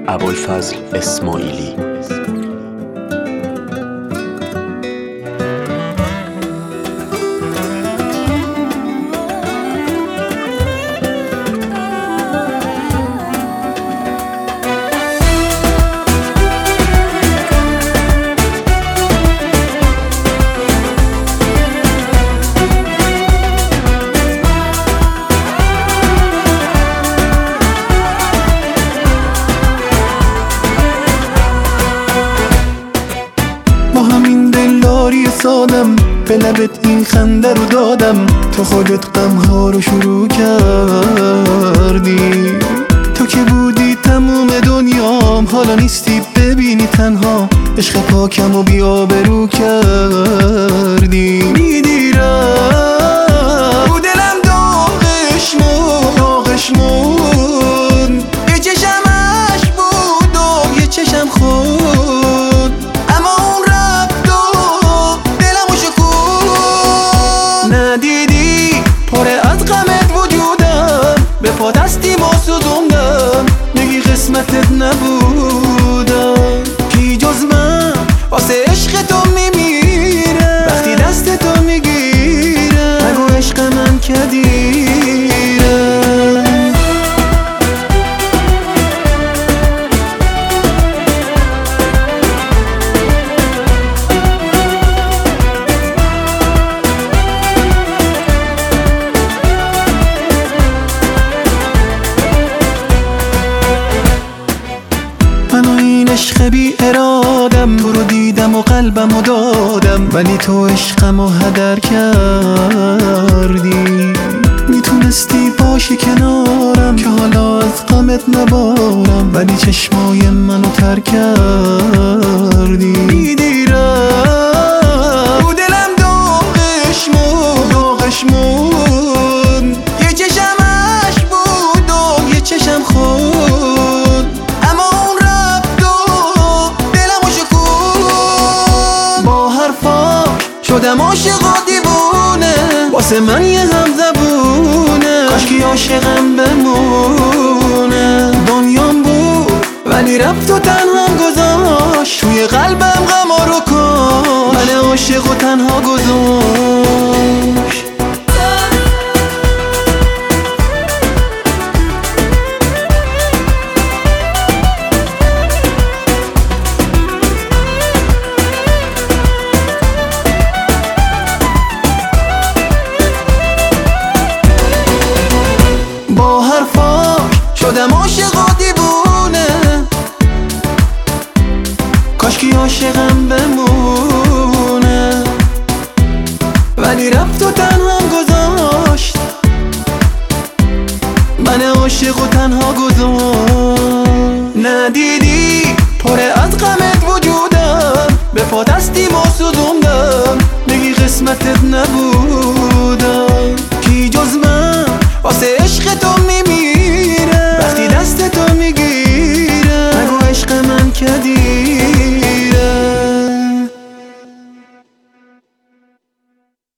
ابوالفضل اسماعیلی. سادم به لبت این خنده رو دادم، تو خودت غمها رو شروع کردی. تو که بودی تموم دنیام، حالا نیستی ببینی تنها، عشق پاکم و بی‌آبرو کردی. میدیرم رو دلم داغش مون، یه چشمش بود و یه چشم خود، اما اون رفت و دلمو شکون. ندیدی پاره از غمت وجودم، به پا دستیم و سوزوندم، نگی قسمتت نبودم. کی جز من واسه عشق تو میمیره، وقتی دست تو میگیره نگو عشق من که دیره. منو این عشق بی ارادم، تو رو دیدم و قلبمو دادم، ولی تو عشقمو هدر کردی. میتونستی باشی کنارم که حالا از غمت نبارم، ولی چشمای منو تر کردی. میدیرم رو دلم داغش مون، یه چشمش بود و یه چشم خود، اما اون رفت و دلمو شکون. با حرفاش شدم عاشق و دیوونه، واسه من یه همزبونه، کاشکی عاشقم بمونه. دنیام بود ولی رفت و تنها گذاشت، توی قلبم غما رو کاشت، من عاشق و تنها گذاشت. با حرفاش شدم عاشق و دیوونه، کاشکی عاشقم بمونه، ولی رفت و تنها گذاشت، من عاشق و تنها گذاشت. ندیدی پاره از غمت وجودم، به پا دستیم و سوزوندم، نگی قسمتت نبود.